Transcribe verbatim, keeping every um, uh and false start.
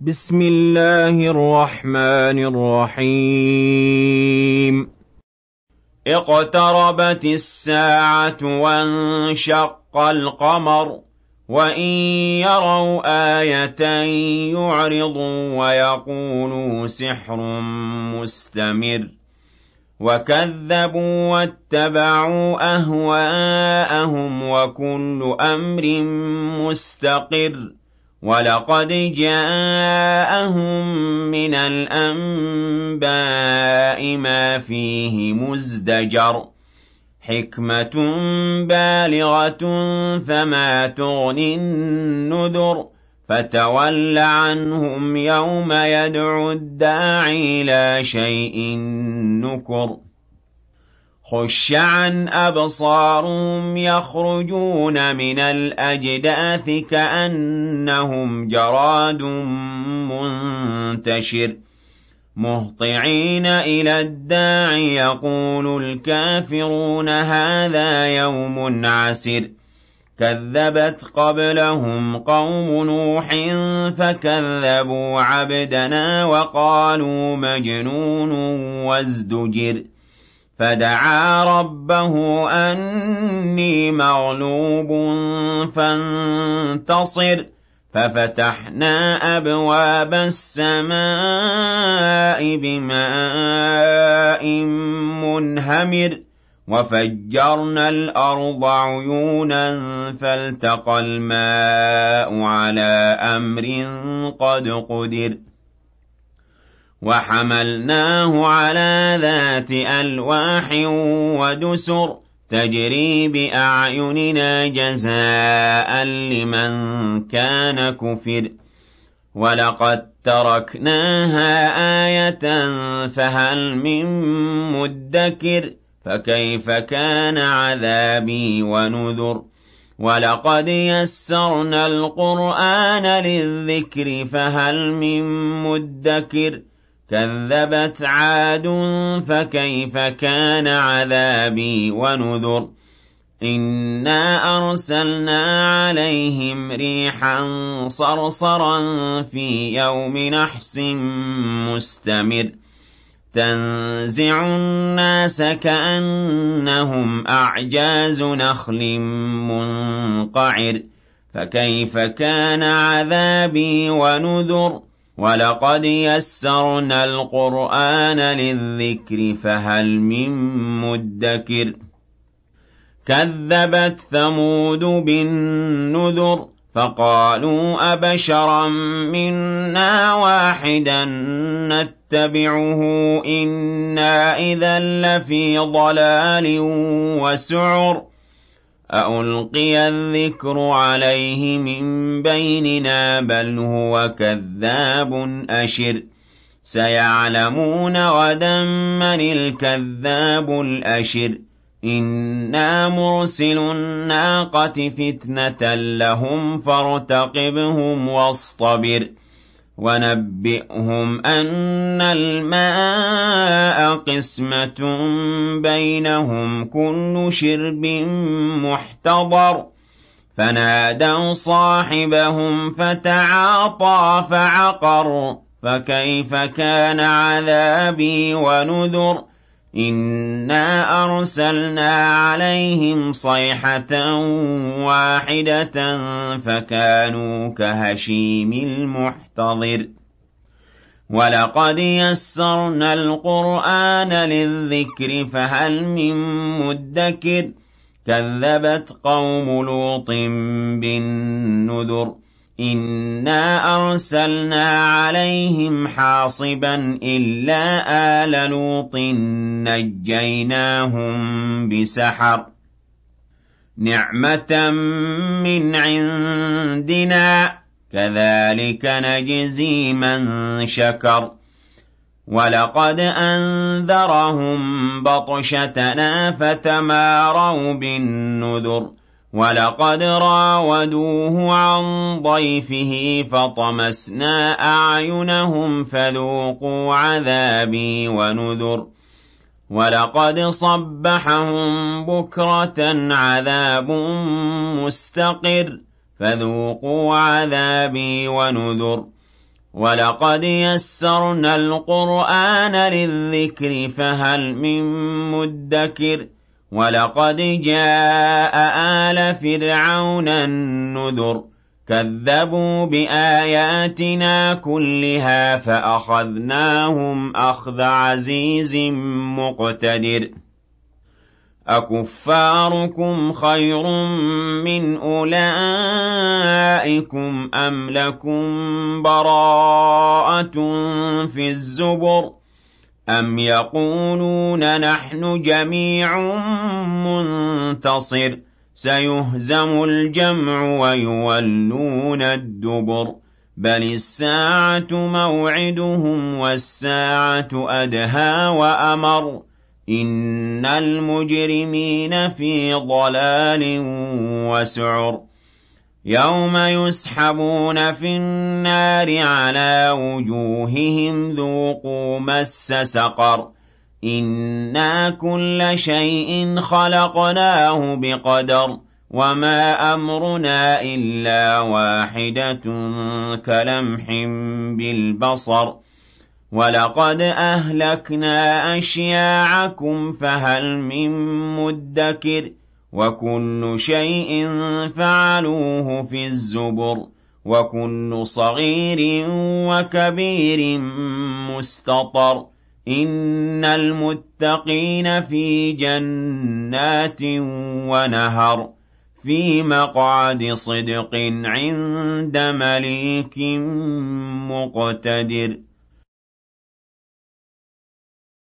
بسم الله الرحمن الرحيم اقتربت الساعة وانشق القمر وإن يروا آية يعرضوا ويقولوا سحر مستمر وكذبوا واتبعوا أهواءهم وكل أمر مستقر ولقد جاءهم من الأنباء ما فيه مزدجر حكمة بالغة فما تغني النذر فتول عنهم يوم يدعو الداعي إلى شيء نكر خش عن أبصارهم يخرجون من الأجداث كأنهم جراد منتشر مهطعين إلى الداعي يقول الكافرون هذا يوم عسر كذبت قبلهم قوم نوح فكذبوا عبدنا وقالوا مجنون وازدجر فدعا ربه أني مغلوب فانتصر ففتحنا أبواب السماء بماء منهمر وفجرنا الأرض عيونا فالتقى الماء على أمر قد قدر وحملناه على ذات ألواح ودسر تجري بأعيننا جزاء لمن كان كفر ولقد تركناها آية فهل من مدكر فكيف كان عذابي ونذر ولقد يسرنا القرآن للذكر فهل من مدكر كذبت عاد فكيف كان عذابي ونذر إنا أرسلنا عليهم ريحا صرصرا في يوم نحس مستمر تنزع الناس كأنهم أعجاز نخل منقعر فكيف كان عذابي ونذر ولقد يسرنا القرآن للذكر فهل من مدكر كذبت ثمود بالنذر فقالوا أبشرا منا واحدا نتبعه إنا إذا لفي ضلال وسعر أألقي الذكر عليه من بيننا بل هو كذاب أشر سيعلمون غدا من الكذاب الأشر إنا مرسل الناقة فتنة لهم فارتقبهم واصطبر ونبئهم أن الماء قسمة بينهم كل شرب محتضر فنادوا صاحبهم فتعاطى فعقر فكيف كان عذابي ونذر إنا أرسلنا عليهم صيحة واحدة فكانوا كهشيم المحتضر ولقد يسرنا القرآن للذكر فهل من مدكر كذبت قوم لوط بالنذر إنا أرسلنا عليهم حاصبا إلا آل لوط نجيناهم بسحر نعمة من عندنا كذلك نجزي من شكر ولقد أنذرهم بطشتنا فتماروا بالنذر ولقد راودوه عن ضيفه فطمسنا أعينهم فذوقوا عذابي ونذر ولقد صبحهم بكرة عذاب مستقر فذوقوا عذابي ونذر وَلَقَدْ يَسَّرْنَا الْقُرْآنَ لِلذِّكْرِ فَهَلْ مِن مُّدَّكِرٍ وَلَقَدْ جَاءَ آلَ فِرْعَوْنَ النُّذُرُ كَذَّبُوا بِآيَاتِنَا كُلِّهَا فَأَخَذْنَاهُمْ أَخْذَ عَزِيزٍ مُّقْتَدِرٍ أَكُفَّارُكُمْ خَيْرٌ مِّنْ أُولَئِكُمْ أَمْ لَكُمْ بَرَاءَةٌ فِي الزُّبُرِ أَمْ يَقُولُونَ نَحْنُ جَمِيعٌ مُّنتَصِرٌ سَيُهْزَمُ الْجَمْعُ وَيُوَلُّونَ الدُّبُرَ بَلِ السَّاعَةُ مَوْعِدُهُمْ وَالسَّاعَةُ أَدْهَىٰ وَأَمَرُّ إِنَّ الْمُجْرِمِينَ فِي ضَلَالٍ وَسُعُرٍ يَوْمَ يُسْحَبُونَ فِي النَّارِ عَلَىٰ وُجُوهِهِمْ ذُوقُوا مَسَّ سَقَرَ إِنَّا كُلَّ شَيْءٍ خَلَقْنَاهُ بِقَدَرٍ وَمَا أَمْرُنَا إِلَّا وَاحِدَةٌ كَلَمْحٍ بِالْبَصَرِ وَلَقَدْ أَهْلَكْنَا أَشْيَاعَكُمْ فَهَلْ مِن مُّدَّكِرٍ وَكُلُّ شَيْءٍ فَعَلُوهُ فِي الزُّبُرِ وَكُلُّ صَغِيرٍ وَكَبِيرٍ مُّسْتَطَرٍ إِنَّ الْمُتَّقِينَ فِي جَنَّاتٍ وَنَهَرٍ فِي مَقْعَدِ صِدْقٍ عِندَ مَلِيكٍ مُّقْتَدِرٍ